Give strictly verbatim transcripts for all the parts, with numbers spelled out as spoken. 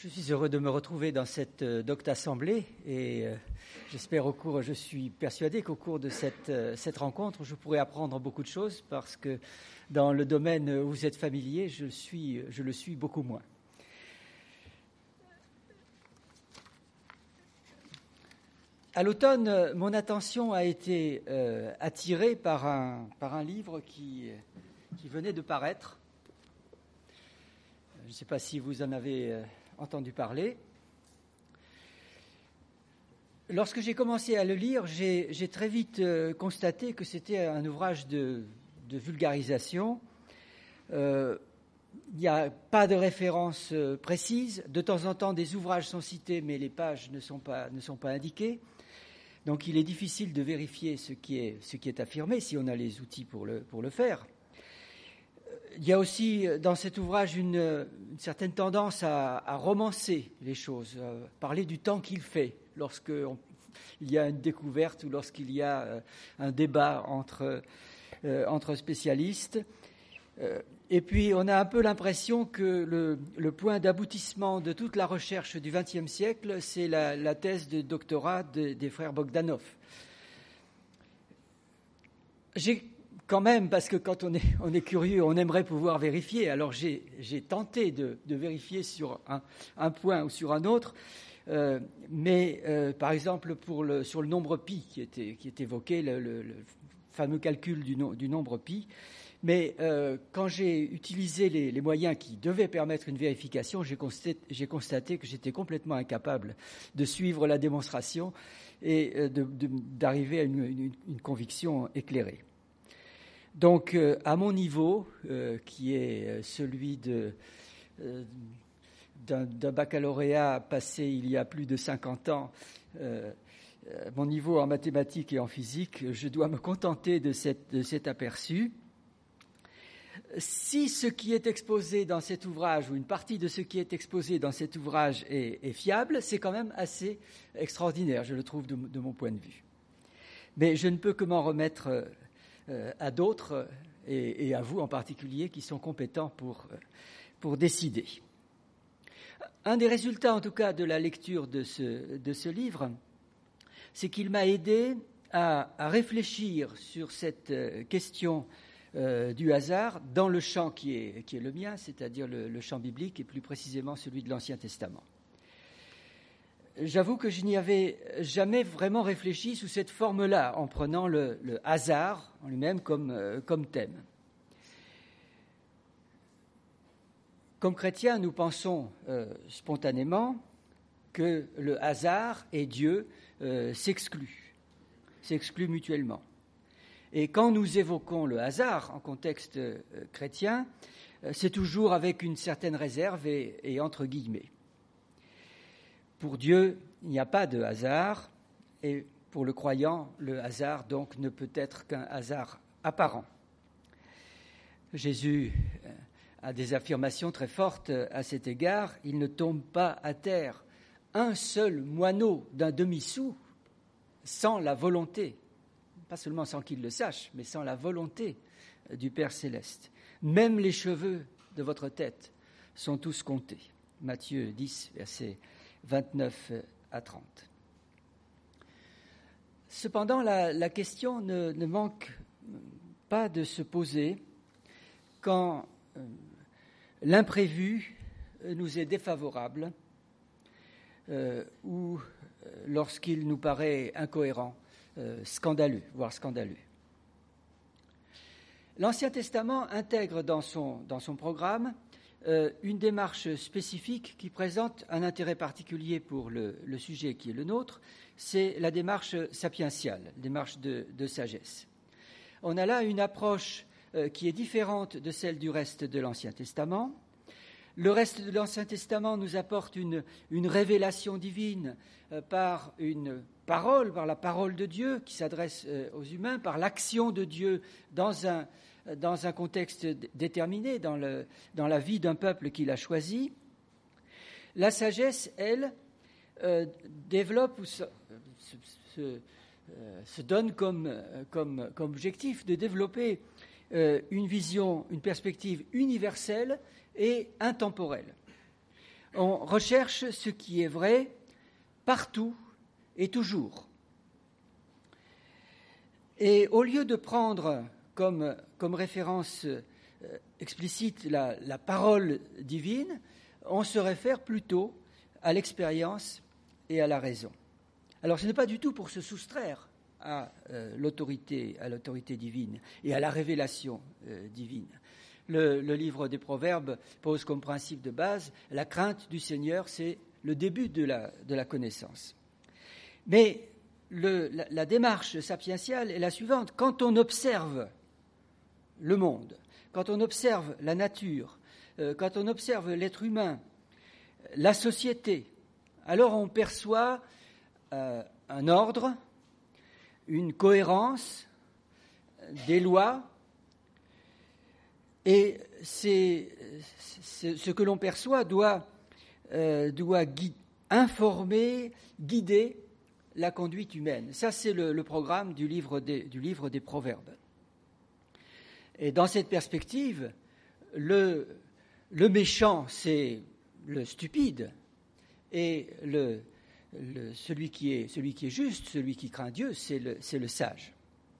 Je suis heureux de me retrouver dans cette euh, docte assemblée et euh, j'espère au cours, je suis persuadé qu'au cours de cette, euh, cette rencontre, je pourrai apprendre beaucoup de choses parce que dans le domaine où vous êtes familier, je, suis, je le suis beaucoup moins. À l'automne, mon attention a été euh, attirée par un, par un livre qui, qui venait de paraître. Je ne sais pas si vous en avez euh, entendu parler. Lorsque j'ai commencé à le lire, j'ai, j'ai très vite euh, constaté que c'était un ouvrage de, de vulgarisation. Euh, il n'y a pas de référence euh, précise. De temps en temps, des ouvrages sont cités, mais les pages ne sont pas, ne sont pas indiquées. Donc, il est difficile de vérifier ce qui est, ce qui est affirmé si on a les outils pour le, pour le faire. Il y a aussi dans cet ouvrage une, une certaine tendance à, à romancer les choses, à parler du temps qu'il fait lorsqu'il y a une découverte ou lorsqu'il y a un débat entre, euh, entre spécialistes. Euh, et puis, on a un peu l'impression que le, le point d'aboutissement de toute la recherche du vingtième siècle, c'est la, la thèse de doctorat de, des frères Bogdanov. J'ai quand même, parce que quand on est, on est curieux, on aimerait pouvoir vérifier. Alors j'ai, j'ai tenté de, de vérifier sur un, un point ou sur un autre, euh, mais euh, par exemple pour le, sur le nombre pi qui est, qui est évoqué, le, le, le fameux calcul du, no, du nombre pi. Mais euh, quand j'ai utilisé les, les moyens qui devaient permettre une vérification, j'ai constaté, j'ai constaté que j'étais complètement incapable de suivre la démonstration et de, de, d'arriver à une, une, une conviction éclairée. Donc, euh, à mon niveau, euh, qui est celui de, euh, d'un, d'un baccalauréat passé il y a plus de cinquante ans, euh, mon niveau en mathématiques et en physique, je dois me contenter de, cette, de cet aperçu. Si ce qui est exposé dans cet ouvrage, ou une partie de ce qui est exposé dans cet ouvrage est, est fiable, c'est quand même assez extraordinaire, je le trouve de, de mon point de vue. Mais je ne peux que m'en remettre euh, à d'autres, et, et à vous en particulier, qui sont compétents pour, pour décider. Un des résultats, en tout cas, de la lecture de ce, de ce livre, c'est qu'il m'a aidé à, à réfléchir sur cette question Euh, du hasard dans le champ qui est, qui est le mien, c'est-à-dire le, le champ biblique et plus précisément celui de l'Ancien Testament. J'avoue que je n'y avais jamais vraiment réfléchi sous cette forme-là, en prenant le, le hasard en lui-même comme, euh, comme thème. Comme chrétiens, nous pensons euh, spontanément que le hasard et Dieu euh, s'excluent, s'excluent mutuellement. Et quand nous évoquons le hasard en contexte euh, chrétien, euh, c'est toujours avec une certaine réserve et, et entre guillemets. Pour Dieu, il n'y a pas de hasard, et pour le croyant, le hasard donc ne peut être qu'un hasard apparent. Jésus a des affirmations très fortes à cet égard. Il ne tombe pas à terre un seul moineau d'un demi-sou sans la volonté. Pas seulement sans qu'il le sache, mais sans la volonté du Père Céleste. Même les cheveux de votre tête sont tous comptés. Matthieu dix, versets vingt-neuf à trente. Cependant, la, la question ne, ne manque pas de se poser quand euh, l'imprévu nous est défavorable euh, ou euh, lorsqu'il nous paraît incohérent. Euh, scandaleux, voire scandaleux. L'Ancien Testament intègre dans son, dans son programme euh, une démarche spécifique qui présente un intérêt particulier pour le, le sujet qui est le nôtre, c'est la démarche sapientiale, la démarche de, de sagesse. On a là une approche euh, qui est différente de celle du reste de l'Ancien Testament. Le reste de l'Ancien Testament nous apporte une, une révélation divine euh, par une parole, par la parole de Dieu qui s'adresse euh, aux humains, par l'action de Dieu dans un, dans un contexte d- déterminé, dans, le, dans la vie d'un peuple qu'il a choisi. La sagesse, elle, euh, développe ou se, se, se, euh, se donne comme, comme, comme objectif de développer euh, une vision, une perspective universelle et intemporelle. On recherche ce qui est vrai partout et toujours. Et au lieu de prendre comme, comme référence euh, explicite la, la parole divine, on se réfère plutôt à l'expérience et à la raison. Alors ce n'est pas du tout pour se soustraire à euh, l'autorité, à l'autorité divine et à la révélation euh, divine. Le, le livre des Proverbes pose comme principe de base la crainte du Seigneur, c'est le début de la, de la connaissance. Mais le, la, la démarche sapientiale est la suivante. Quand on observe le monde, quand on observe la nature, euh, quand on observe l'être humain, la société, alors on perçoit euh, un ordre, une cohérence, des lois, et c'est, c'est, ce que l'on perçoit doit, euh, doit gui- informer, guider la conduite humaine. Ça, c'est le, le programme du livre, des, du livre des Proverbes. Et dans cette perspective, le, le méchant, c'est le stupide, et le, le, celui, qui est, celui qui est juste, celui qui craint Dieu, c'est le, c'est le sage.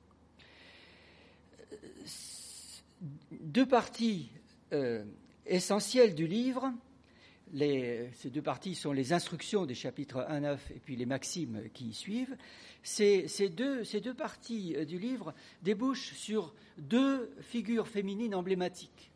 Deux parties euh, essentielles du livre, les, ces deux parties sont les instructions des chapitres un à neuf et puis les maximes qui y suivent. Ces, ces, deux, ces deux parties du livre débouchent sur deux figures féminines emblématiques.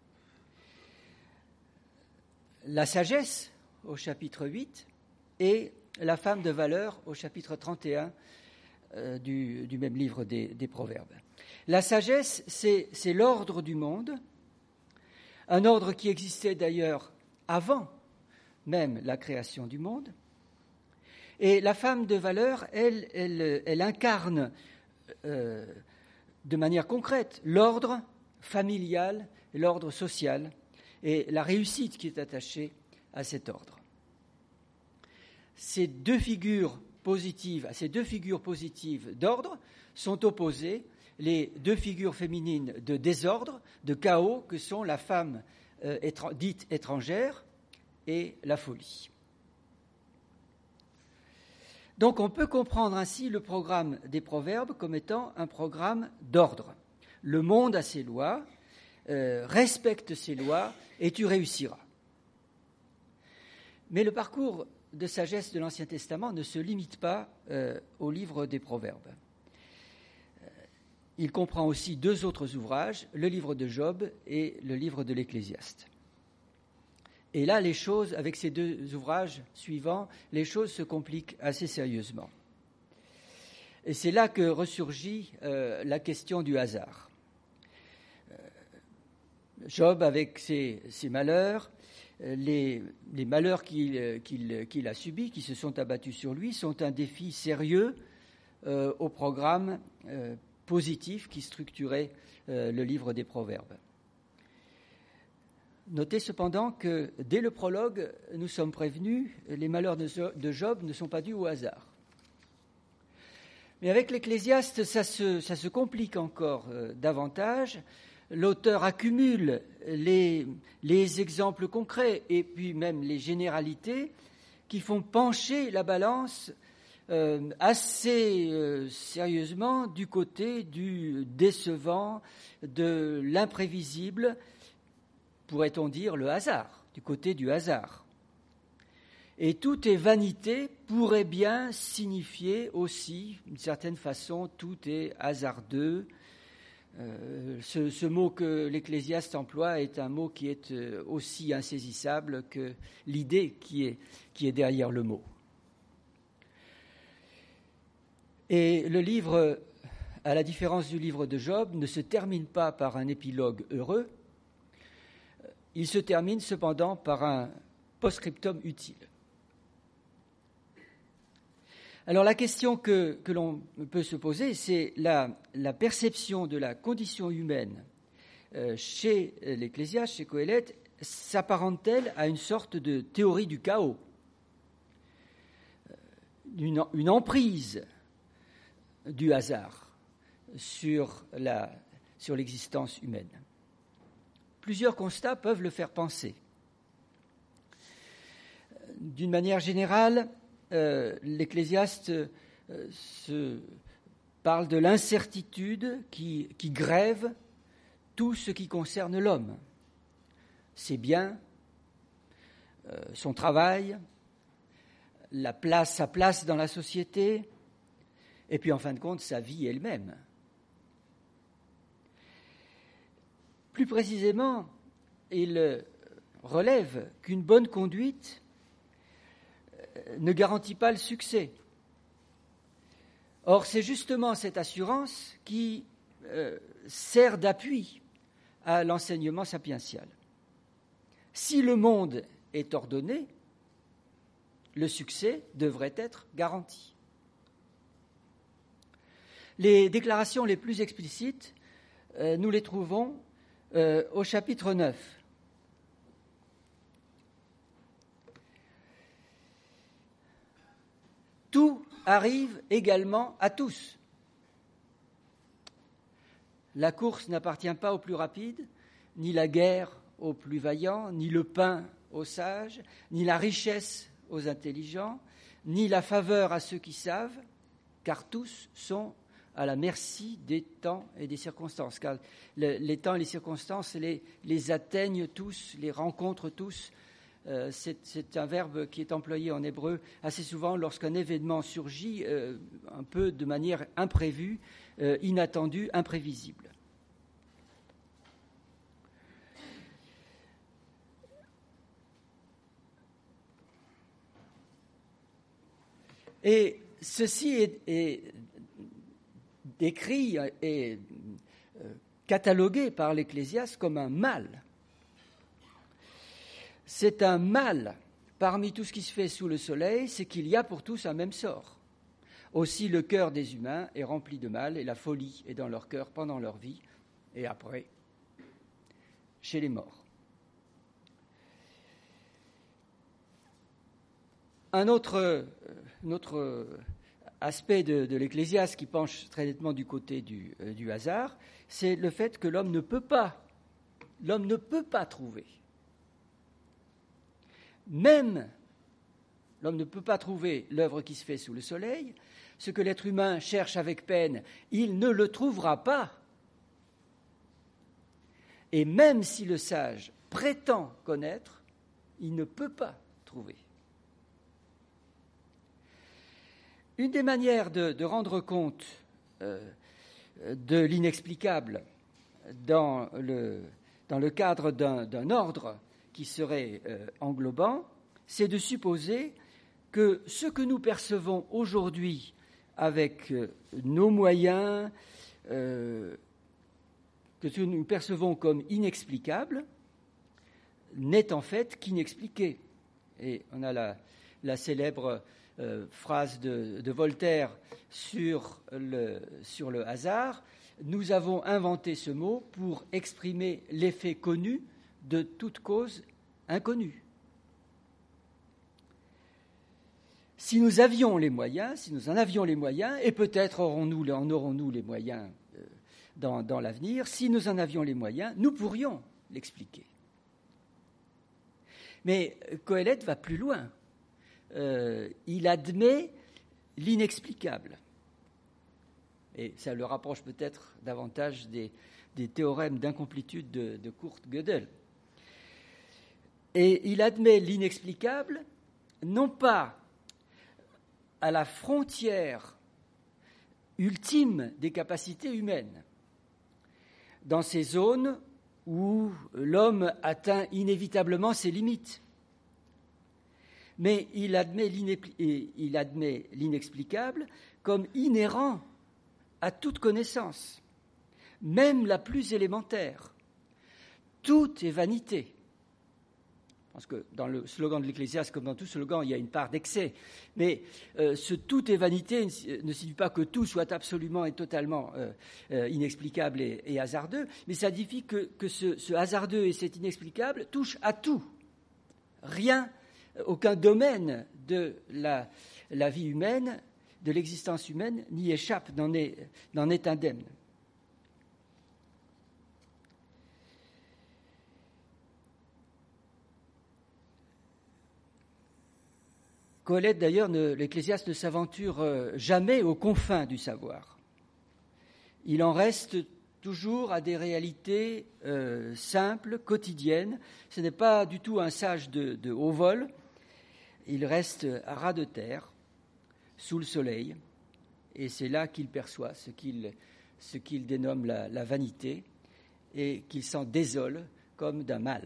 La sagesse au chapitre huit et la femme de valeur au chapitre trente et un euh, du, du même livre des, des Proverbes. La sagesse, c'est, c'est l'ordre du monde, un ordre qui existait d'ailleurs avant même la création du monde. Et la femme de valeur, elle, elle, elle incarne euh, de manière concrète l'ordre familial, l'ordre social et la réussite qui est attachée à cet ordre. Ces deux figures positives, à ces deux figures positives d'ordre sont opposées les deux figures féminines de désordre, de chaos, que sont la femme euh, étra- dite étrangère et la folie. Donc on peut comprendre ainsi le programme des Proverbes comme étant un programme d'ordre. Le monde a ses lois, euh, respecte ses lois et tu réussiras. Mais le parcours de sagesse de l'Ancien Testament ne se limite pas euh, au livre des Proverbes. Il comprend aussi deux autres ouvrages, le livre de Job et le livre de l'Ecclésiaste. Et là, les choses, avec ces deux ouvrages suivants, les choses se compliquent assez sérieusement. Et c'est là que ressurgit euh, la question du hasard. Euh, Job, avec ses, ses malheurs, les, les malheurs qu'il, qu'il, qu'il a subis, qui se sont abattus sur lui, sont un défi sérieux euh, au programme euh, positif qui structurait euh, le livre des Proverbes. Notez cependant que dès le prologue, nous sommes prévenus, les malheurs de Job ne sont pas dus au hasard. Mais avec l'Ecclésiaste, ça se, ça se complique encore euh, davantage. L'auteur accumule les, les exemples concrets et puis même les généralités qui font pencher la balance euh, assez euh, sérieusement du côté du décevant, de l'imprévisible, pourrait-on dire le hasard, du côté du hasard. Et toute est vanité pourrait bien signifier aussi, d'une certaine façon, tout est hasardeux. Euh, ce, ce mot que l'Ecclésiaste emploie est un mot qui est aussi insaisissable que l'idée qui est, qui est derrière le mot. Et le livre, à la différence du livre de Job, ne se termine pas par un épilogue heureux. Il se termine cependant par un post-scriptum utile. Alors la question que, que l'on peut se poser, c'est la, la perception de la condition humaine euh, chez l'Ecclésiaste, chez Qoéleth, s'apparente-t-elle à une sorte de théorie du chaos, une, une emprise du hasard sur, la, sur l'existence humaine? Plusieurs constats peuvent le faire penser. d'une manière générale, euh, l'Ecclésiaste euh, se parle de l'incertitude qui, qui grève tout ce qui concerne l'homme, ses biens, euh, son travail, la place, sa place dans la société, et puis en fin de compte, sa vie elle-même. Plus précisément, il relève qu'une bonne conduite ne garantit pas le succès. Or, c'est justement cette assurance qui euh, sert d'appui à l'enseignement sapiential. Si le monde est ordonné, le succès devrait être garanti. Les déclarations les plus explicites, euh, nous les trouvons euh, au chapitre neuf. Tout arrive également à tous. La course n'appartient pas aux plus rapides, ni la guerre aux plus vaillants, ni le pain aux sages, ni la richesse aux intelligents, ni la faveur à ceux qui savent, car tous sont à la merci des temps et des circonstances. Car le, les temps et les circonstances les, les atteignent tous, les rencontrent tous. Euh, c'est, c'est un verbe qui est employé en hébreu assez souvent lorsqu'un événement surgit euh, un peu de manière imprévue, euh, inattendue, imprévisible. Et ceci est, est décrit et euh, catalogué par l'Ecclésiaste comme un mal. C'est un mal parmi tout ce qui se fait sous le soleil, c'est qu'il y a pour tous un même sort. Aussi le cœur des humains est rempli de mal et la folie est dans leur cœur pendant leur vie et après, chez les morts. Un autre, un autre aspect de, de l'Ecclésiaste qui penche très nettement du côté du, euh, du hasard, c'est le fait que l'homme ne peut pas, l'homme ne peut pas trouver. Même l'homme ne peut pas trouver l'œuvre qui se fait sous le soleil, ce que l'être humain cherche avec peine, il ne le trouvera pas. Et même si le sage prétend connaître, il ne peut pas trouver. Une des manières de, de rendre compte euh, de l'inexplicable dans le, dans le cadre d'un, d'un ordre qui serait euh, englobant, c'est de supposer que ce que nous percevons aujourd'hui avec euh, nos moyens, euh, que ce que nous percevons comme inexplicable, n'est en fait qu'inexpliqué. Et on a la, la célèbre euh, phrase de, de Voltaire sur le, sur le hasard. Nous avons inventé ce mot pour exprimer l'effet connu de toute cause inconnue. Si nous avions les moyens, si nous en avions les moyens, et peut-être aurons-nous, en aurons-nous les moyens euh, dans, dans l'avenir, si nous en avions les moyens, nous pourrions l'expliquer. Mais Qoéleth va plus loin. Euh, il admet l'inexplicable. Et ça le rapproche peut-être davantage des, des théorèmes d'incomplétude de, de Kurt Gödel. Et il admet l'inexplicable, non pas à la frontière ultime des capacités humaines, dans ces zones où l'homme atteint inévitablement ses limites, mais il admet, il admet l'inexplicable comme inhérent à toute connaissance, même la plus élémentaire. Tout est vanité. Je pense que dans le slogan de l'Ecclésiaste, comme dans tout slogan, il y a une part d'excès. Mais euh, ce tout est vanité ne signifie pas que tout soit absolument et totalement euh, euh, inexplicable et, et hasardeux, mais ça signifie que, que ce, ce hasardeux et cet inexplicable touchent à tout. Rien, aucun domaine de la, la vie humaine, de l'existence humaine, n'y échappe, n'en est, n'en est indemne. Colette, d'ailleurs, ne, l'Ecclésiaste ne s'aventure jamais aux confins du savoir. Il en reste toujours à des réalités euh, simples, quotidiennes. Ce n'est pas du tout un sage de, de haut vol. Il reste à ras de terre, sous le soleil, et c'est là qu'il perçoit ce qu'il, ce qu'il dénomme la, la vanité, et qu'il s'en désole comme d'un mal.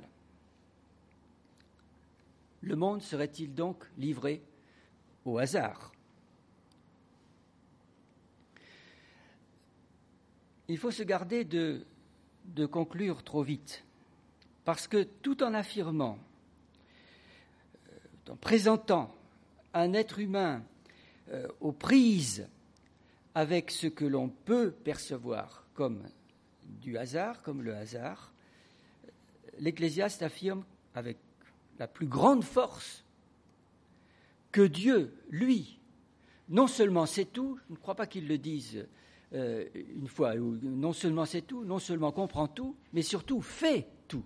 Le monde serait-il donc livré au hasard ? Il faut se garder de, de conclure trop vite, parce que tout en affirmant, en présentant un être humain euh, aux prises avec ce que l'on peut percevoir comme du hasard, comme le hasard, l'Ecclésiaste affirme avec la plus grande force que Dieu, lui, non seulement sait tout, je ne crois pas qu'il le dise Euh, une fois, où non seulement sait tout, non seulement comprend tout, mais surtout fait tout.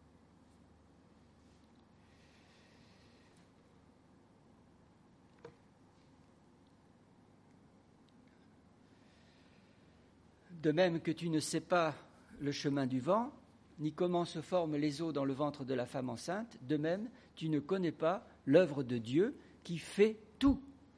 De même que tu ne sais pas le chemin du vent, ni comment se forment les eaux dans le ventre de la femme enceinte, de même tu ne connais pas l'œuvre de Dieu qui fait tout.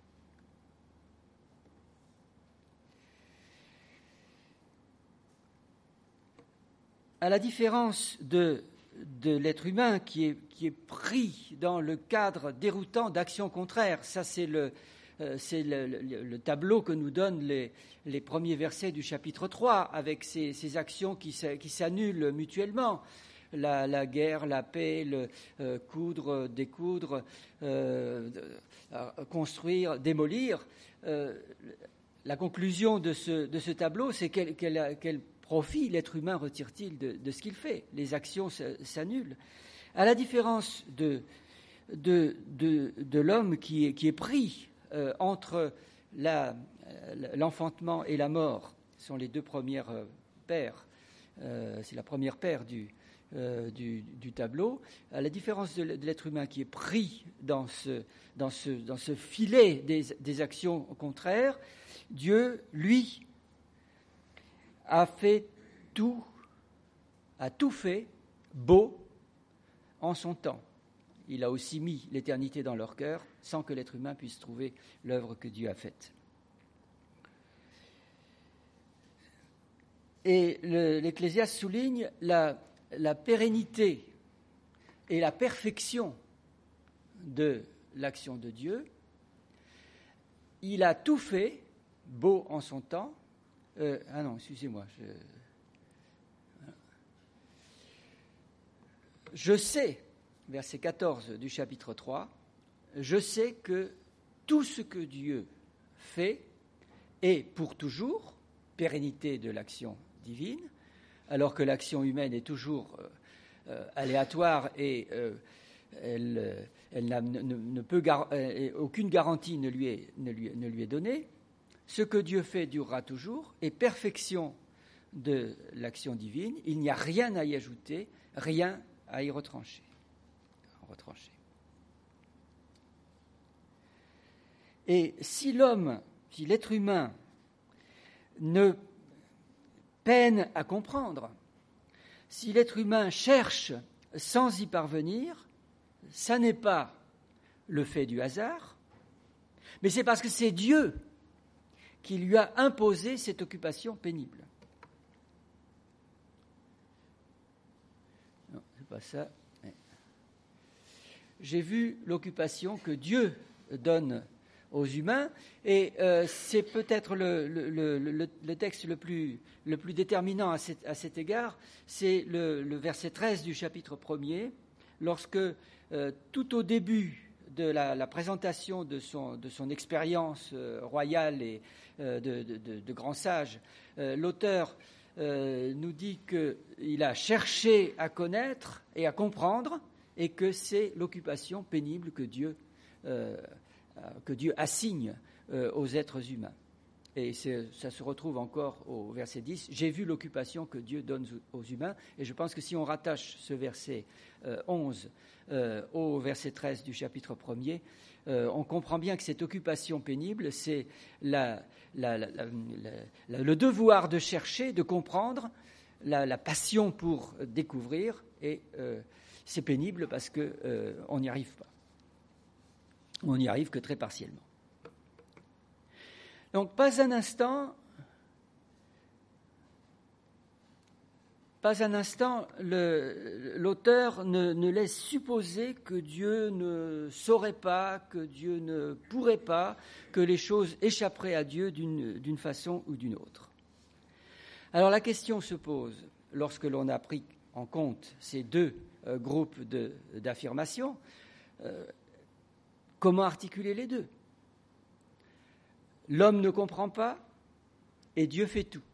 À la différence de, de l'être humain qui est, qui est pris dans le cadre déroutant d'actions contraires, ça c'est le, euh, c'est le, le, le tableau que nous donnent les, les premiers versets du chapitre trois, avec ces, ces actions qui, qui s'annulent mutuellement, la, la guerre, la paix, le euh, coudre, découdre, euh, construire, démolir. Euh, la conclusion de ce, de ce tableau, c'est qu'elle, qu'elle, qu'elle profit l'être humain retire-t-il de, de ce qu'il fait ? Les actions s'annulent. À la différence de, de, de, de l'homme qui est, qui est pris euh, entre la, l'enfantement et la mort, ce sont les deux premières euh, paires, euh, c'est la première paire du, euh, du, du tableau. À la différence de, de l'être humain qui est pris dans ce, dans ce, dans ce filet des, des actions contraires, Dieu, lui, a fait tout, a tout fait beau en son temps. Il a aussi mis l'éternité dans leur cœur sans que l'être humain puisse trouver l'œuvre que Dieu a faite. Et le, l'Ecclésiaste souligne la, la pérennité et la perfection de l'action de Dieu. Il a tout fait beau en son temps. Euh, ah non, excusez-moi. Je, je sais, verset quatorze du chapitre trois, je sais que tout ce que Dieu fait est pour toujours, pérennité de l'action divine, alors que l'action humaine est toujours euh, euh, aléatoire et euh, elle, elle n'a, ne, ne peut gar- euh, aucune garantie ne lui est, ne lui, ne lui est donnée. Ce que Dieu fait durera toujours, et perfection de l'action divine, il n'y a rien à y ajouter, rien à y retrancher. retrancher. Et si l'homme, si l'être humain ne peine à comprendre, si l'être humain cherche sans y parvenir, ça n'est pas le fait du hasard, mais c'est parce que c'est Dieu qui lui a imposé cette occupation pénible. Non, c'est pas ça. J'ai vu l'occupation que Dieu donne aux humains, et euh, c'est peut-être le, le, le, le, le texte le plus, le plus déterminant à cet, à cet égard, c'est le, le verset treize du chapitre premier, lorsque euh, tout au début de la, la présentation de son, de son expérience euh, royale et euh, de, de, de, de grand sage, euh, l'auteur euh, nous dit qu'il a cherché à connaître et à comprendre, et que c'est l'occupation pénible que Dieu, euh, que Dieu assigne euh, aux êtres humains. Et c'est, ça se retrouve encore au verset dix. « J'ai vu l'occupation que Dieu donne aux humains. » Et je pense que si on rattache ce verset euh, onze euh, au verset treize du chapitre premier, euh, on comprend bien que cette occupation pénible, c'est la, la, la, la, la, le devoir de chercher, de comprendre, la, la passion pour découvrir. Et euh, c'est pénible parce qu'on euh, n'y arrive pas. On n'y arrive que très partiellement. Donc, pas un instant, pas un instant, le, l'auteur ne, ne laisse supposer que Dieu ne saurait pas, que Dieu ne pourrait pas, que les choses échapperaient à Dieu d'une, d'une façon ou d'une autre. Alors, la question se pose, lorsque l'on a pris en compte ces deux euh, groupes de, d'affirmations, euh, comment articuler les deux ? L'homme ne comprend pas et Dieu fait tout.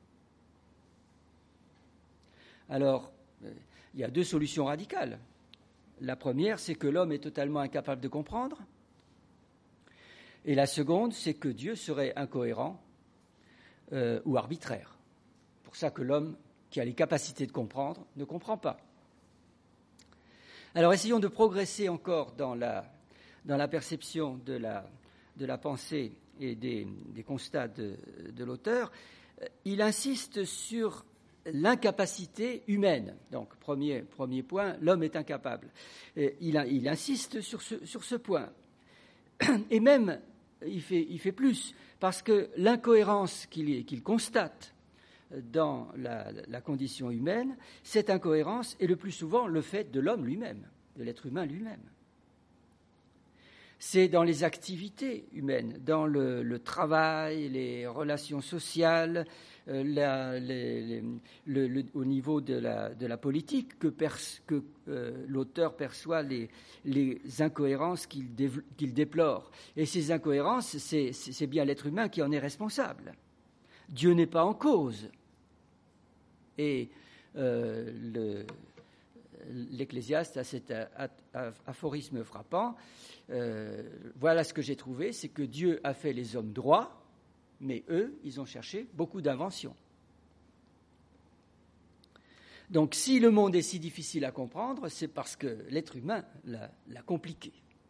Alors, il y a deux solutions radicales. La première, c'est que l'homme est totalement incapable de comprendre. Et la seconde, c'est que Dieu serait incohérent euh, ou arbitraire. C'est pour ça que l'homme qui a les capacités de comprendre ne comprend pas. Alors, essayons de progresser encore dans la, dans la perception de la, de la pensée et des, des constats de, de l'auteur. Il insiste sur l'incapacité humaine. Donc, premier, premier point, l'homme est incapable. Et il, il insiste sur ce, sur ce point. Et même, il fait, il fait plus, parce que l'incohérence qu'il, qu'il constate dans la, la condition humaine, cette incohérence est le plus souvent le fait de l'homme lui-même, de l'être humain lui-même. C'est dans les activités humaines, dans le, le travail, les relations sociales, euh, la, les, les, le, le, au niveau de la, de la politique que, pers, que euh, l'auteur perçoit les, les incohérences qu'il, dé, qu'il déplore. Et ces incohérences, c'est, c'est bien l'être humain qui en est responsable. Dieu n'est pas en cause. Et euh, le, l'Ecclésiaste a cet aphorisme frappant. Euh, voilà ce que j'ai trouvé, c'est que Dieu a fait les hommes droits, mais eux, ils ont cherché beaucoup d'inventions. Donc, si le monde est si difficile à comprendre, c'est parce que l'être humain l'a, l'a compliqué.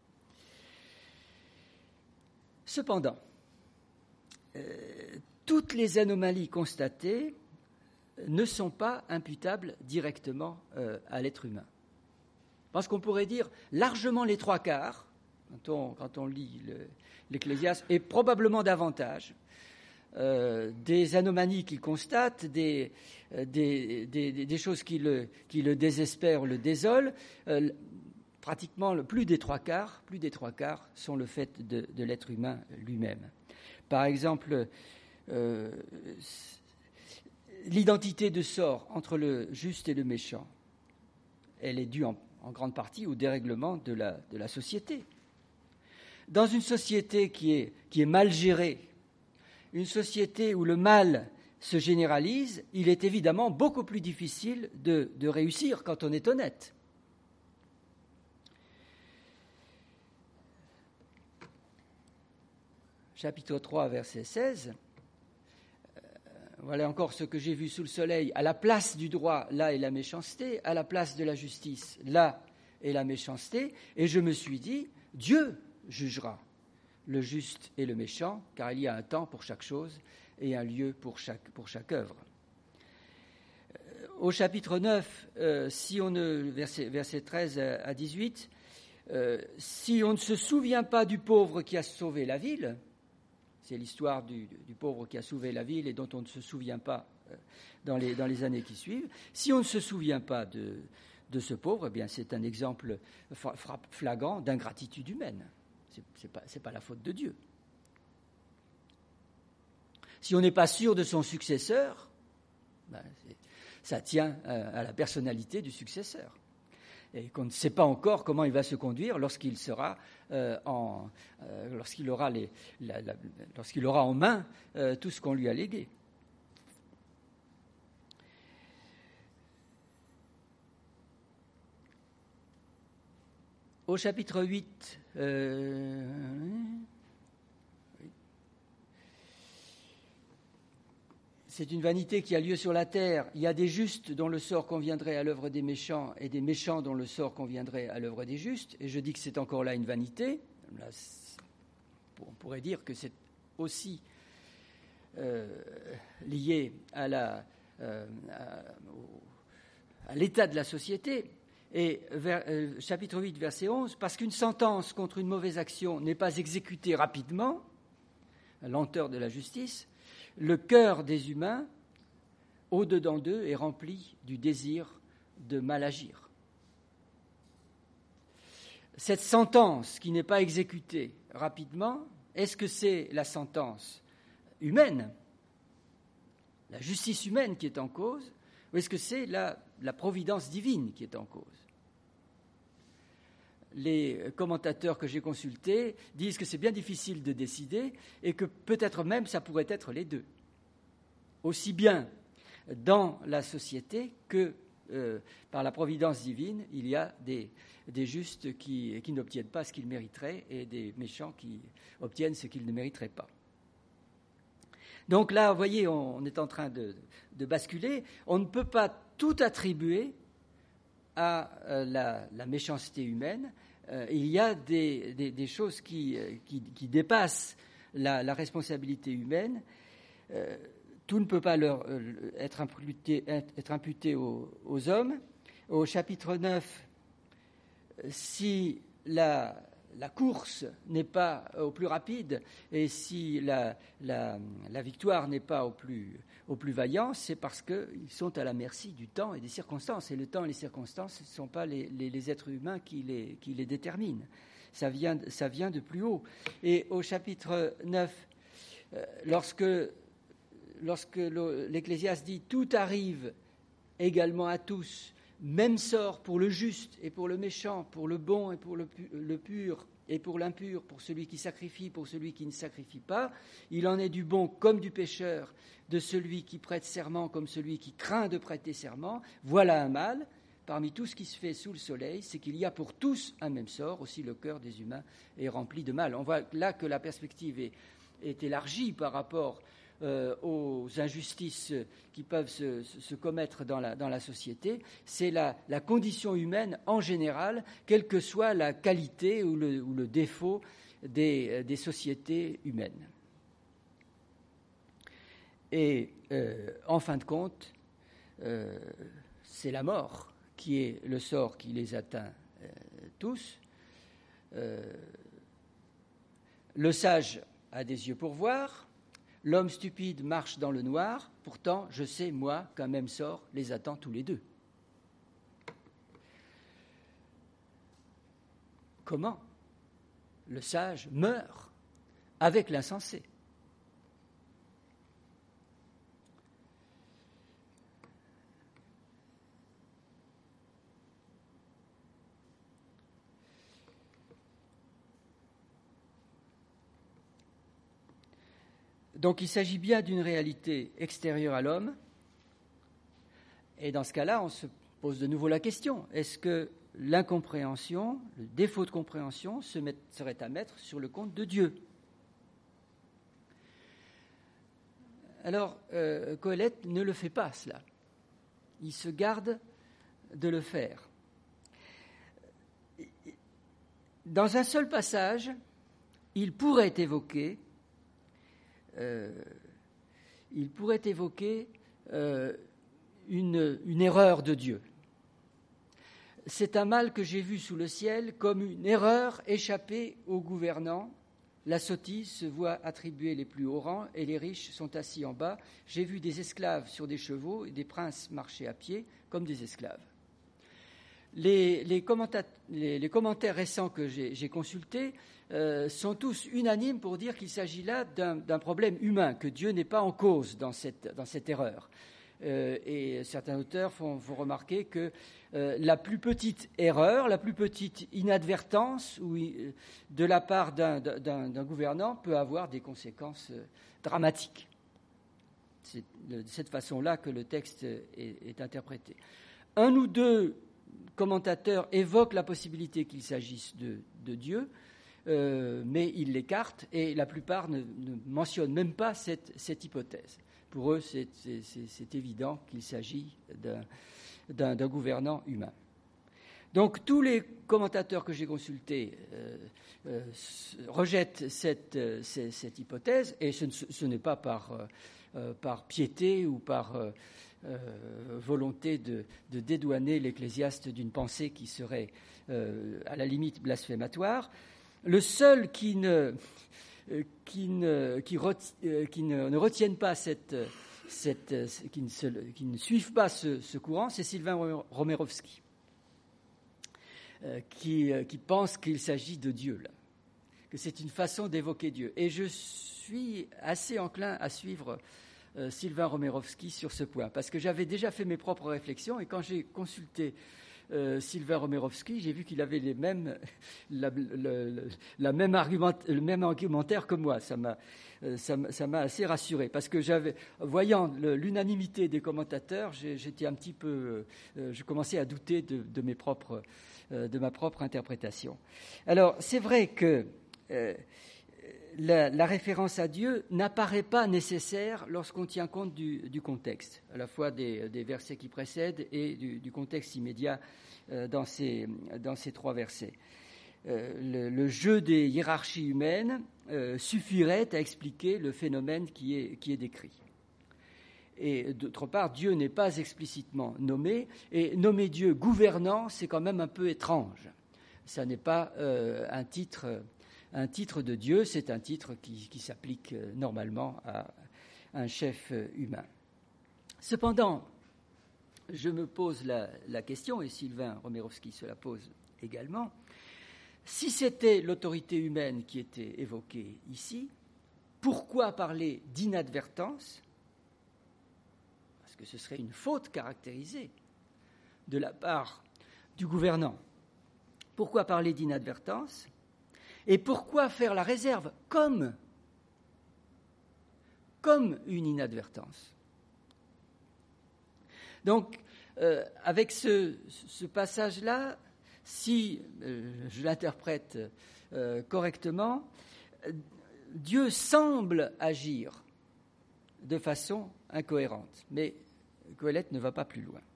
Cependant, euh, toutes les anomalies constatées ne sont pas imputables directement euh, à l'être humain. Parce qu'on pourrait dire largement les trois quarts, quand on, quand on lit le, l'Ecclésiaste, et probablement davantage, euh, des anomalies qu'il constate, des, des, des, des choses qui le, qui le désespèrent, le désolent, euh, pratiquement le, plus des trois quarts, plus des trois quarts sont le fait de, de l'être humain lui-même. Par exemple, euh, l'identité de sort entre le juste et le méchant, elle est due en, en grande partie au dérèglement de la, de la société. Dans une société qui est, qui est mal gérée, une société où le mal se généralise, il est évidemment beaucoup plus difficile de, de réussir quand on est honnête. Chapitre trois, verset seize. Voilà encore ce que j'ai vu sous le soleil. À la place du droit, là est la méchanceté. À la place de la justice, là est la méchanceté. Et je me suis dit, Dieu jugera le juste et le méchant, car il y a un temps pour chaque chose et un lieu pour chaque, pour chaque œuvre. Au chapitre neuf, euh, si on ne, verset, verset treize à dix-huit, euh, si on ne se souvient pas du pauvre qui a sauvé la ville, c'est l'histoire du, du pauvre qui a sauvé la ville et dont on ne se souvient pas dans les, dans les années qui suivent. Si on ne se souvient pas de, de ce pauvre, eh bien c'est un exemple flagrant d'ingratitude humaine. Ce n'est pas, c'est pas la faute de Dieu. Si on n'est pas sûr de son successeur, ben ça tient à la personnalité du successeur. Et qu'on ne sait pas encore comment il va se conduire lorsqu'il sera euh, en, euh, lorsqu'il aura les, la, la, lorsqu'il aura en main euh, tout ce qu'on lui a légué. Au chapitre huit, euh, c'est une vanité qui a lieu sur la terre. Il y a des justes dont le sort conviendrait à l'œuvre des méchants et des méchants dont le sort conviendrait à l'œuvre des justes. Et je dis que c'est encore là une vanité. Là, on pourrait dire que c'est aussi euh, lié à, la, euh, à, au, à l'état de la société. Et vers, euh, chapitre huit, verset onze, parce qu'une sentence contre une mauvaise action n'est pas exécutée rapidement, la lenteur de la justice, le cœur des humains, au-dedans d'eux, est rempli du désir de mal agir. Cette sentence qui n'est pas exécutée rapidement, est-ce que c'est la sentence humaine, la justice humaine qui est en cause, ou est-ce que c'est la, la providence divine qui est en cause ? Les commentateurs que j'ai consultés disent que c'est bien difficile de décider et que peut-être même ça pourrait être les deux. Aussi bien dans la société que euh, par la providence divine, il y a des, des justes qui, qui n'obtiennent pas ce qu'ils mériteraient et des méchants qui obtiennent ce qu'ils ne mériteraient pas. Donc là, vous voyez, on, on est en train de, de basculer. On ne peut pas tout attribuer à euh, la, la méchanceté humaine. Euh, il y a des, des, des choses qui, qui, qui dépassent la, la responsabilité humaine. Euh, tout ne peut pas leur, euh, être imputé, être imputé aux, aux hommes. Au chapitre neuf, si la, la course n'est pas au plus rapide et si la, la, la victoire n'est pas au plus, au plus vaillant, c'est parce qu'ils sont à la merci du temps et des circonstances. Et le temps et les circonstances ne sont pas les, les, les êtres humains qui les, qui les déterminent. Ça vient, ça vient de plus haut. Et au chapitre neuf, euh, lorsque, lorsque l'Ecclésiaste dit « tout arrive également à tous », même sort pour le juste et pour le méchant, pour le bon et pour le, pu- le pur et pour l'impur, pour celui qui sacrifie, pour celui qui ne sacrifie pas. Il en est du bon comme du pécheur, de celui qui prête serment comme celui qui craint de prêter serment. Voilà un mal. Parmi tout ce qui se fait sous le soleil, c'est qu'il y a pour tous un même sort. Aussi le cœur des humains est rempli de mal. On voit là que la perspective est, est élargie par rapport Euh, aux injustices qui peuvent se, se commettre dans la, dans la société. C'est la, la condition humaine en général, quelle que soit la qualité ou le, ou le défaut des, des sociétés humaines. Et euh, en fin de compte, euh, c'est la mort qui est le sort qui les atteint euh, tous. Euh, le sage a des yeux pour voir. L'homme stupide marche dans le noir, pourtant je sais, moi, qu'un même sort les attend tous les deux. Comment le sage meurt avec l'insensé ? Donc il s'agit bien d'une réalité extérieure à l'homme. Et dans ce cas-là, on se pose de nouveau la question. Est-ce que l'incompréhension, le défaut de compréhension, se met, serait à mettre sur le compte de Dieu ? Alors, euh, Qoheleth ne le fait pas, cela. Il se garde de le faire. Dans un seul passage, il pourrait évoquer Euh, il pourrait évoquer euh, une, une erreur de Dieu. C'est un mal que j'ai vu sous le ciel comme une erreur échappée aux gouvernants. La sottise se voit attribuer les plus hauts rangs et les riches sont assis en bas. J'ai vu des esclaves sur des chevaux et des princes marcher à pied comme des esclaves. Les, les, les, les commentaires récents que j'ai, j'ai consultés euh, sont tous unanimes pour dire qu'il s'agit là d'un, d'un problème humain, que Dieu n'est pas en cause dans cette, dans cette erreur. Euh, et certains auteurs font, font remarquer que euh, la plus petite erreur, la plus petite inadvertance ou, euh, de la part d'un, d'un, d'un gouvernant peut avoir des conséquences euh, dramatiques. C'est de cette façon-là que le texte est, est interprété. Un ou deux commentateurs évoquent la possibilité qu'il s'agisse de, de Dieu, euh, mais ils l'écartent et la plupart ne, ne mentionnent même pas cette, cette hypothèse. pour eux, c'est, c'est, c'est, c'est évident qu'il s'agit d'un, d'un, d'un gouvernant humain. Donc, tous les commentateurs que j'ai consultés euh, euh, rejettent cette, euh, cette, cette hypothèse, et ce, ce n'est pas par, euh, par piété ou par euh, euh, volonté de, de dédouaner l'Ecclésiaste d'une pensée qui serait euh, à la limite blasphématoire. Le seul qui ne, qui ne, qui reti, qui ne, ne retienne pas cette, cette qui, ne se, qui ne suivent pas ce, ce courant, c'est Sylvain Romerovski. Qui, qui pense qu'il s'agit de Dieu, là, que c'est une façon d'évoquer Dieu. Et je suis assez enclin à suivre euh, Sylvain Romerovski sur ce point, parce que j'avais déjà fait mes propres réflexions, et quand j'ai consulté euh, Sylvain Romerovski, j'ai vu qu'il avait les mêmes, la, le, le, la même argument, le même argumentaire que moi. Ça m'a, ça, ça m'a assez rassuré, parce que j'avais, voyant le, l'unanimité des commentateurs, j'ai, j'étais un petit peu, euh, je commençais à douter de, de mes propres de ma propre interprétation. Alors, c'est vrai que euh, la, la référence à Dieu n'apparaît pas nécessaire lorsqu'on tient compte du, du contexte, à la fois des, des versets qui précèdent et du, du contexte immédiat euh, dans, ces, dans ces trois versets. Euh, le, le jeu des hiérarchies humaines euh, suffirait à expliquer le phénomène qui est, qui est décrit. Et d'autre part, Dieu n'est pas explicitement nommé, et nommer Dieu gouvernant, c'est quand même un peu étrange. Ça n'est pas euh, un titre, un titre de Dieu, c'est un titre qui, qui s'applique normalement à un chef humain. Cependant, je me pose la, la question, et Sylvain Romerovski se la pose également, si c'était l'autorité humaine qui était évoquée ici, pourquoi parler d'inadvertance ? Que ce serait une faute caractérisée de la part du gouvernant. Pourquoi parler d'inadvertance ? Et pourquoi faire la réserve comme, comme une inadvertance ? Donc, euh, avec ce, ce passage-là, si euh, je l'interprète euh, correctement, Dieu semble agir de façon incohérente, mais Qoheleth ne va pas plus loin.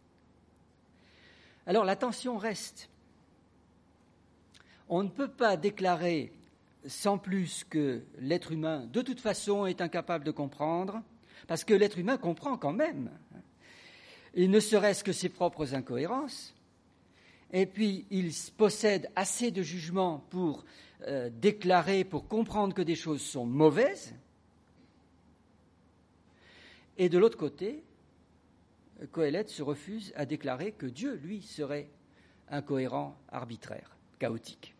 Alors la tension reste. On ne peut pas déclarer sans plus que l'être humain, de toute façon, est incapable de comprendre, parce que l'être humain comprend quand même, et ne serait-ce que ses propres incohérences, et puis il possède assez de jugement pour euh, déclarer, pour comprendre que des choses sont mauvaises. Et de l'autre côté, Qoheleth se refuse à déclarer que Dieu, lui, serait incohérent, arbitraire, chaotique.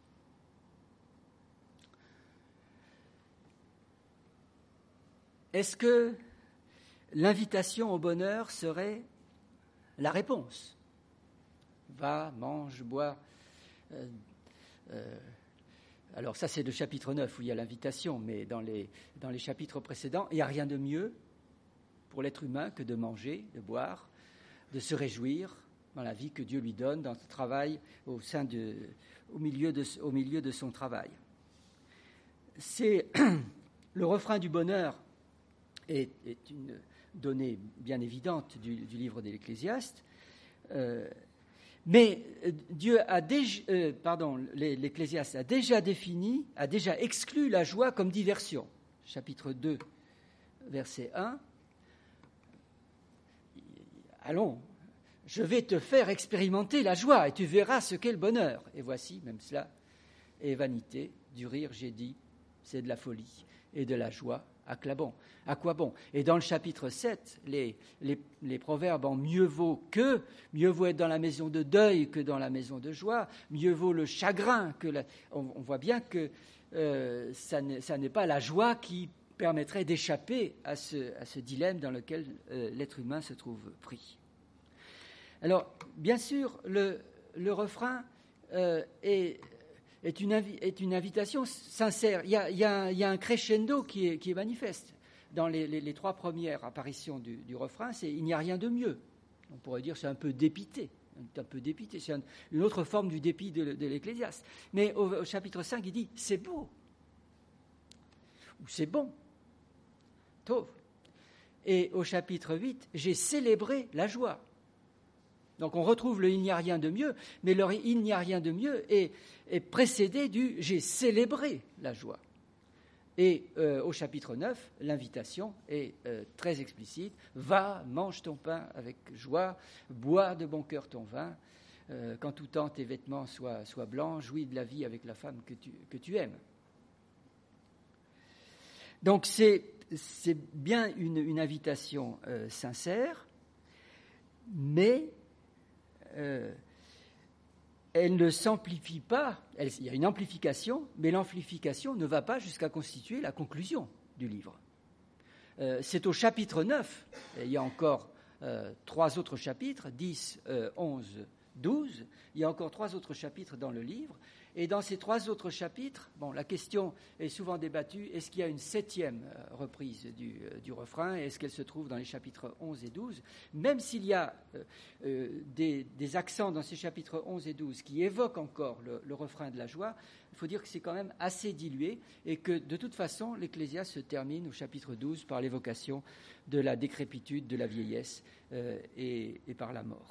Est-ce que l'invitation au bonheur serait la réponse ? Va, mange, bois. Euh, euh, alors ça, c'est le chapitre neuf où il y a l'invitation, mais dans les, dans les chapitres précédents, il n'y a rien de mieux pour l'être humain que de manger, de boire, de se réjouir dans la vie que Dieu lui donne, dans son travail, au, sein de, au, milieu, de, au milieu de son travail. C'est le refrain du bonheur est, est une donnée bien évidente du, du livre de l'Ecclésiaste, euh, mais Dieu a déjà, euh, pardon, l'Ecclésiaste a déjà défini, a déjà exclu la joie comme diversion. Chapitre deux, verset un. Allons, je vais te faire expérimenter la joie et tu verras ce qu'est le bonheur. Et voici, même cela est vanité, du rire, j'ai dit, c'est de la folie, et de la joie, à quoi bon ? À quoi bon ? Et dans le chapitre sept, les, les, les proverbes en mieux vaut que, mieux vaut être dans la maison de deuil que dans la maison de joie, mieux vaut le chagrin que la... On, on voit bien que euh, ça, n'est, ça n'est pas la joie qui permettrait d'échapper à ce, à ce dilemme dans lequel euh, l'être humain se trouve pris. Alors, bien sûr, le, le refrain euh, est, est, une invi- est une invitation sincère. Il y a, il y a, il y a un crescendo qui est, qui est manifeste. Dans les, les, les trois premières apparitions du, du refrain, c'est « il n'y a rien de mieux ». On pourrait dire c'est un peu dépité. Un peu dépité, c'est un, une autre forme du dépit de, de l'Ecclésiaste. Mais au, au chapitre cinq, il dit « c'est beau » ou « c'est bon ». Et au chapitre huit, j'ai célébré la joie. Donc on retrouve le « il n'y a rien de mieux », mais le « il n'y a rien de mieux » est, est précédé du « j'ai célébré la joie ». Et euh, au chapitre neuf, l'invitation est euh, très explicite. « Va, mange ton pain avec joie, bois de bon cœur ton vin, euh, qu'en tout temps tes vêtements soient, soient blancs, jouis de la vie avec la femme que tu, que tu aimes. » Donc c'est, c'est bien une, une invitation euh, sincère, mais euh, elle ne s'amplifie pas. Elle, il y a une amplification, mais l'amplification ne va pas jusqu'à constituer la conclusion du livre. Euh, c'est au chapitre neuf, et il y a encore euh, trois autres chapitres, dix, euh, onze, douze, il y a encore trois autres chapitres dans le livre, et dans ces trois autres chapitres, bon, la question est souvent débattue, est-ce qu'il y a une septième euh, reprise du, euh, du refrain, est-ce qu'elle se trouve dans les chapitres onze et douze? Même s'il y a euh, euh, des, des accents dans ces chapitres onze et douze qui évoquent encore le, le refrain de la joie, il faut dire que c'est quand même assez dilué, et que de toute façon, l'Ecclésiaste se termine au chapitre douze par l'évocation de la décrépitude, de la vieillesse euh, et, et par la mort.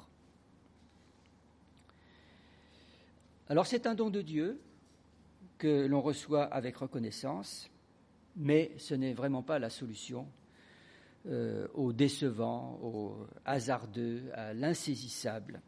Alors c'est un don de Dieu que l'on reçoit avec reconnaissance, mais ce n'est vraiment pas la solution euh, au décevant, au hasardeux, à l'insaisissable.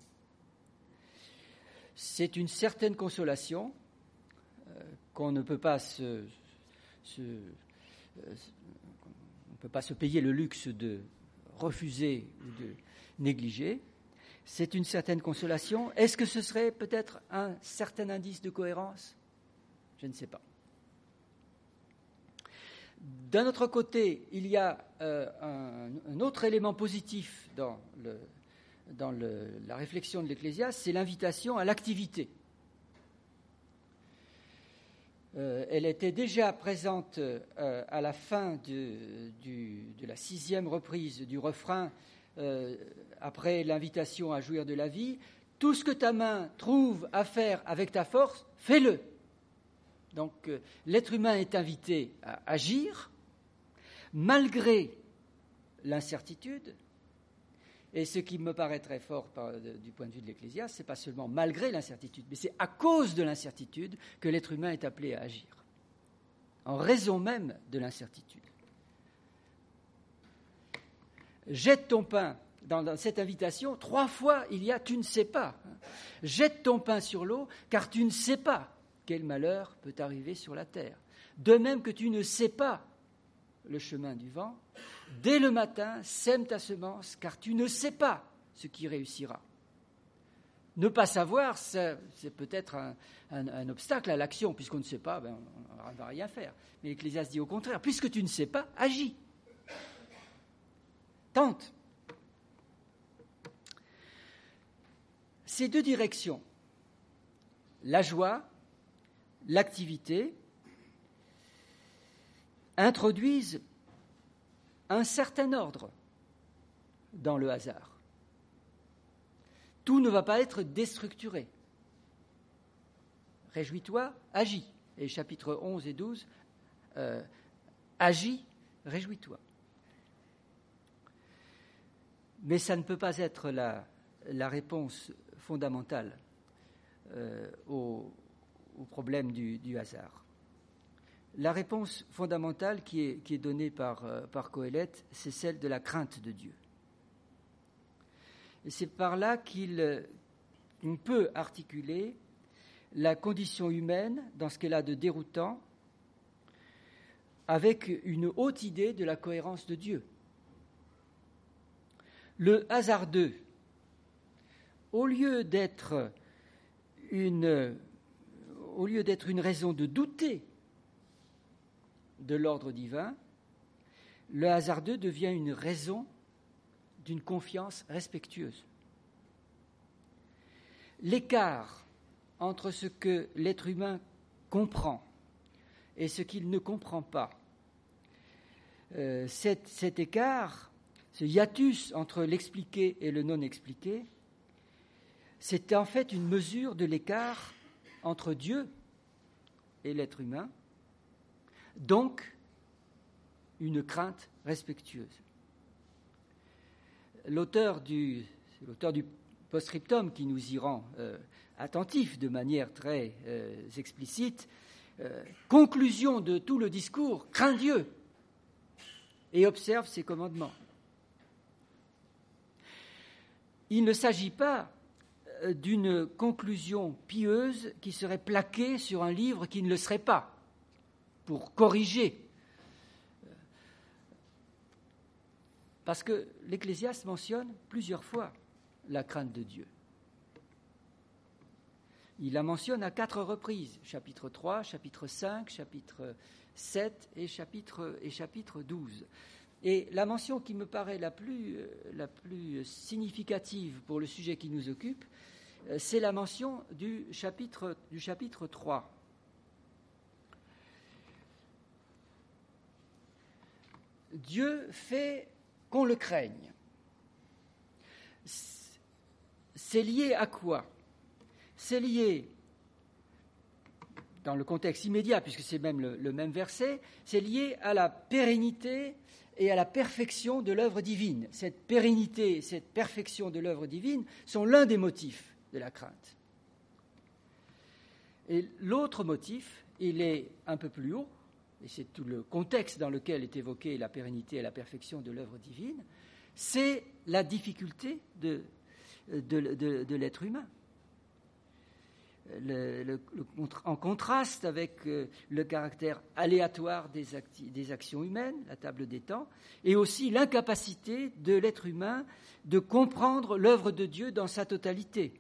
C'est une certaine consolation euh, qu'on ne peut pas se, se, euh, on ne peut pas se payer le luxe de refuser ou de négliger. C'est une certaine consolation. Est-ce que ce serait peut-être un certain indice de cohérence ? Je ne sais pas. D'un autre côté, il y a euh, un, un autre élément positif dans, le, dans le, la réflexion de l'Ecclésiaste, c'est l'invitation à l'activité. Euh, elle était déjà présente euh, à la fin de, du, de la sixième reprise du refrain, euh, après l'invitation à jouir de la vie. Tout ce que ta main trouve à faire avec ta force, fais-le. Donc euh, l'être humain est invité à agir malgré l'incertitude. Et ce qui me paraît très fort par, de, du point de vue de l'Ecclésiaste, c'est pas seulement malgré l'incertitude, mais c'est à cause de l'incertitude que l'être humain est appelé à agir, en raison même de l'incertitude. Jette ton pain, dans, dans cette invitation, trois fois il y a « tu ne sais pas ». Jette ton pain sur l'eau, car tu ne sais pas quel malheur peut arriver sur la terre. De même que tu ne sais pas le chemin du vent, dès le matin, sème ta semence, car tu ne sais pas ce qui réussira. Ne pas savoir, c'est, c'est peut-être un, un, un obstacle à l'action, puisqu'on ne sait pas, ben, on ne va rien faire. Mais l'Ecclésiaste dit au contraire, puisque tu ne sais pas, agis. Tente. Ces deux directions, la joie, l'activité, introduisent un certain ordre dans le hasard. Tout ne va pas être déstructuré. Réjouis-toi, agis. Et chapitres onze et douze, euh, agis, réjouis-toi. Mais ça ne peut pas être la, la réponse fondamentale euh, au, au problème du, du hasard. La réponse fondamentale qui est, qui est donnée par, euh, par Qoéleth, c'est celle de la crainte de Dieu. Et c'est par là qu'il on peut articuler la condition humaine dans ce qu'elle a de déroutant avec une haute idée de la cohérence de Dieu. Le hasardeux, au lieu d'être une, au lieu d'être une raison de douter de l'ordre divin, le hasardeux devient une raison d'une confiance respectueuse. L'écart entre ce que l'être humain comprend et ce qu'il ne comprend pas, euh, cet, cet écart, ce hiatus entre l'expliqué et le non-expliqué, c'est en fait une mesure de l'écart entre Dieu et l'être humain, donc une crainte respectueuse. l'auteur du, c'est l'auteur du post-scriptum qui nous y rend euh, attentifs de manière très euh, explicite. Euh, conclusion de tout le discours, crains Dieu et observe ses commandements. Il ne s'agit pas d'une conclusion pieuse qui serait plaquée sur un livre qui ne le serait pas, pour corriger. Parce que l'Ecclésiaste mentionne plusieurs fois la crainte de Dieu. Il la mentionne à quatre reprises, chapitre trois, chapitre cinq, chapitre sept et chapitre, et chapitre douze. Et la mention qui me paraît la plus, la plus significative pour le sujet qui nous occupe, c'est la mention du chapitre, du chapitre trois. Dieu fait qu'on le craigne. C'est lié à quoi ? C'est lié, dans le contexte immédiat, puisque c'est même le, le même verset, c'est lié à la pérennité et à la perfection de l'œuvre divine. Cette pérennité et cette perfection de l'œuvre divine sont l'un des motifs de la crainte. Et l'autre motif, il est un peu plus haut, et c'est tout le contexte dans lequel est évoquée la pérennité et la perfection de l'œuvre divine, c'est la difficulté de, de, de, de l'être humain. Le, le, le, en contraste avec euh, le caractère aléatoire des, acti- des actions humaines, la table des temps, et aussi l'incapacité de l'être humain de comprendre l'œuvre de Dieu dans sa totalité.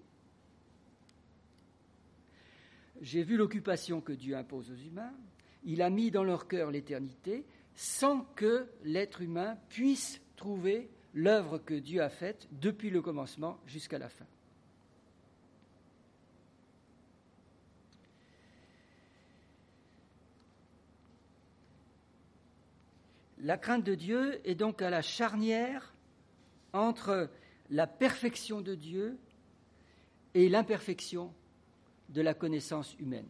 J'ai vu l'occupation que Dieu impose aux humains. Il a mis dans leur cœur l'éternité sans que l'être humain puisse trouver l'œuvre que Dieu a faite depuis le commencement jusqu'à la fin. La crainte de Dieu est donc à la charnière entre la perfection de Dieu et l'imperfection de la connaissance humaine.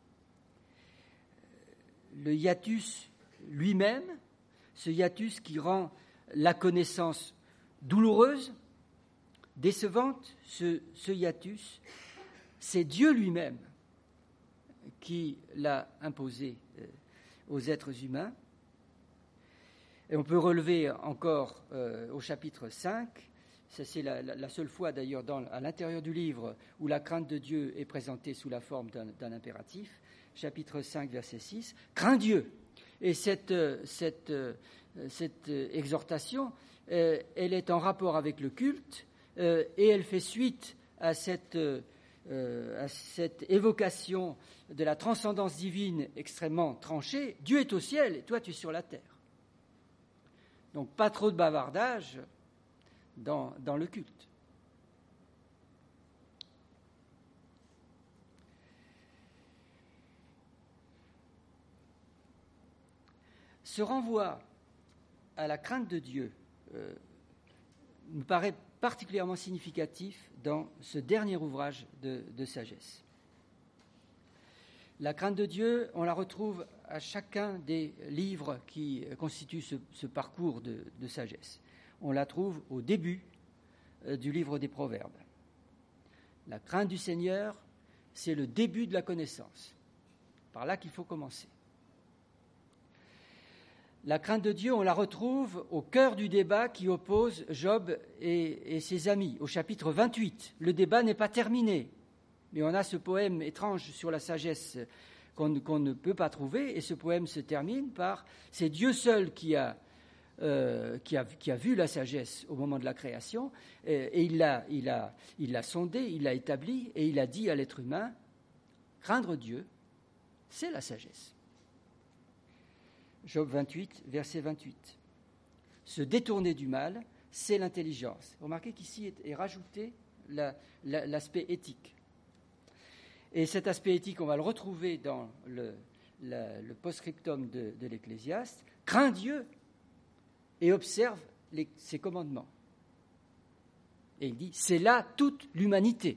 Le hiatus lui-même, ce hiatus qui rend la connaissance douloureuse, décevante, ce, ce hiatus, c'est Dieu lui-même qui l'a imposé aux êtres humains. Et on peut relever encore euh, au chapitre cinq, ça c'est la, la, la seule fois d'ailleurs dans, à l'intérieur du livre où la crainte de Dieu est présentée sous la forme d'un, d'un impératif, chapitre cinq, verset six, « Crains Dieu ». Et cette, cette, cette exhortation, euh, elle est en rapport avec le culte euh, et elle fait suite à cette, euh, à cette évocation de la transcendance divine extrêmement tranchée. Dieu est au ciel et toi tu es sur la terre. Donc pas trop de bavardage dans, dans le culte. Ce renvoi à la crainte de Dieu euh, me paraît particulièrement significatif dans ce dernier ouvrage de, de sagesse. La crainte de Dieu, on la retrouve à chacun des livres qui constituent ce, ce parcours de, de sagesse. On la trouve au début euh, du livre des Proverbes. La crainte du Seigneur, c'est le début de la connaissance. Par là qu'il faut commencer. La crainte de Dieu, on la retrouve au cœur du débat qui oppose Job et, et ses amis. Au chapitre vingt-huit, le débat n'est pas terminé. Mais on a ce poème étrange sur la sagesse qu'on, qu'on ne peut pas trouver, et ce poème se termine par « C'est Dieu seul qui a, euh, qui a, qui a vu la sagesse au moment de la création, et, et il, l'a, il, a, il l'a sondé, il l'a établi, et il a dit à l'être humain, craindre Dieu, c'est la sagesse. » Job vingt-huit, verset vingt-huit. « Se détourner du mal, c'est l'intelligence. » Remarquez qu'ici est, est rajouté la, la, l'aspect éthique. Et cet aspect éthique, on va le retrouver dans le, la, le post-scriptum de, de l'Ecclésiaste. « Crains Dieu et observe les, ses commandements. » Et il dit, c'est là toute l'humanité.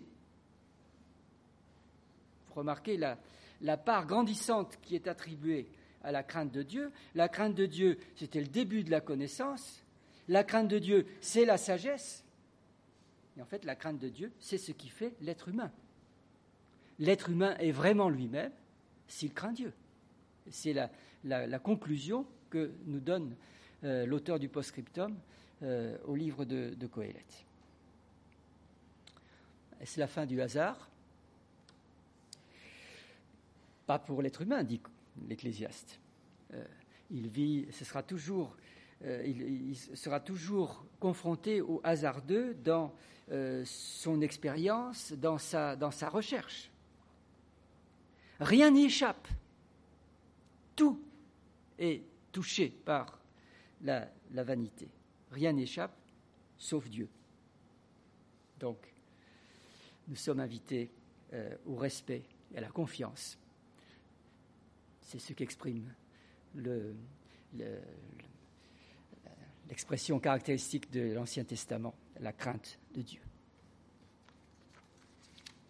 Vous remarquez la, la part grandissante qui est attribuée à la crainte de Dieu. La crainte de Dieu, c'était le début de la connaissance. la crainte de Dieu, c'est la sagesse. Et en fait, la crainte de Dieu, c'est ce qui fait l'être humain. L'être humain est vraiment lui-même s'il craint Dieu. C'est la, la, la conclusion que nous donne euh, l'auteur du post-scriptum euh, au livre de, de Qoéleth. Est-ce la fin du hasard ? Pas pour l'être humain, dit l'Ecclésiaste. Euh, il vit, ce sera toujours, euh, il, il sera toujours confronté au hasardeux dans euh, son expérience, dans sa, dans sa recherche. Rien n'y échappe. Tout est touché par la, la vanité. Rien n'échappe, sauf Dieu. Donc, nous sommes invités euh, au respect et à la confiance. C'est ce qu'exprime le, le, l'expression caractéristique de l'Ancien Testament, la crainte de Dieu.